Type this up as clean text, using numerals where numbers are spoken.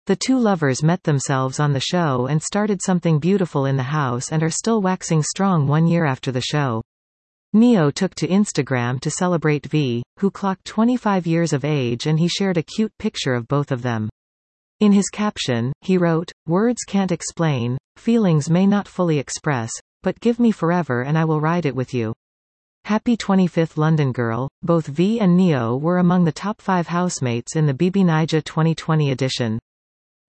The two lovers met themselves on the show and started something beautiful in the house and are still waxing strong 1 year after the show. Ne-Yo took to Instagram to celebrate V, who clocked 25 years of age, and he shared a cute picture of both of them. In his caption, he wrote, "Words can't explain, feelings may not fully express, but give me forever and I will ride it with you." Happy 25th London Girl. Both V and Ne-Yo were among the top 5 housemates in the BB Naija 2020 edition.